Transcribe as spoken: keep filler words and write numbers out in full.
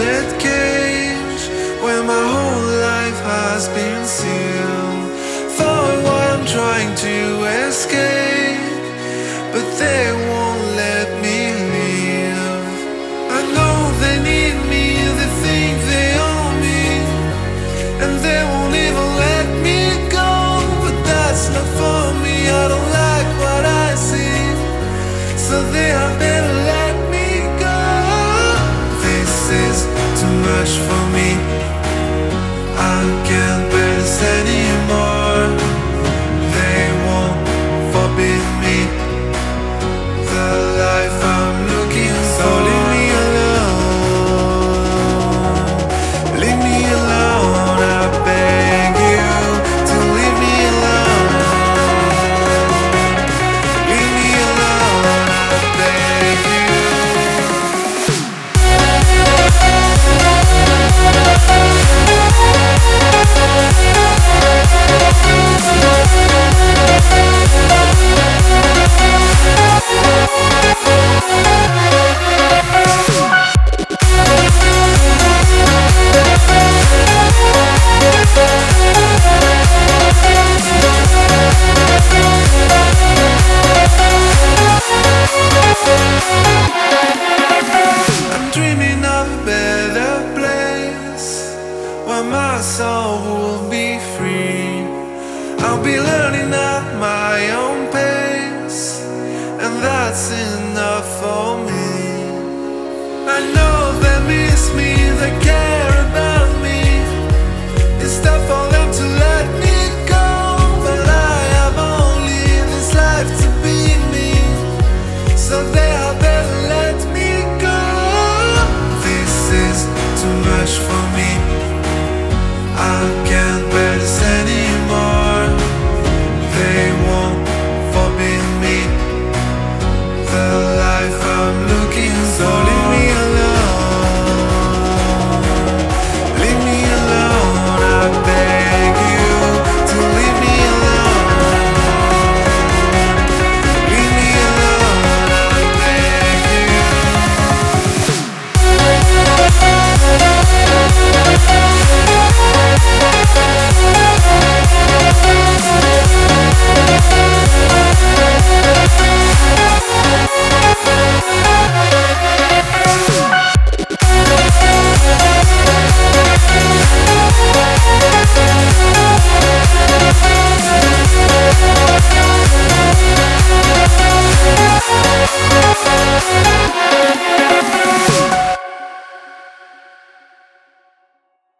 red cage where my whole life has been sealed. Thought what I'm trying to escape, but they won't let me leave. I know they need me, they think they own me, and they won't even let me go. But that's not for me, I don't like what I see, so they are better let me go. This is too much for me, I can't bear this anymore. They won't forbid me the life I'm looking for. So leave me alone, leave me alone, I beg you to leave me alone. Leave me alone, I beg you. I'm dreaming of a better place where my soul will be free. I'll be learning at my own pace, and that's enough for me. I know they miss me, they care.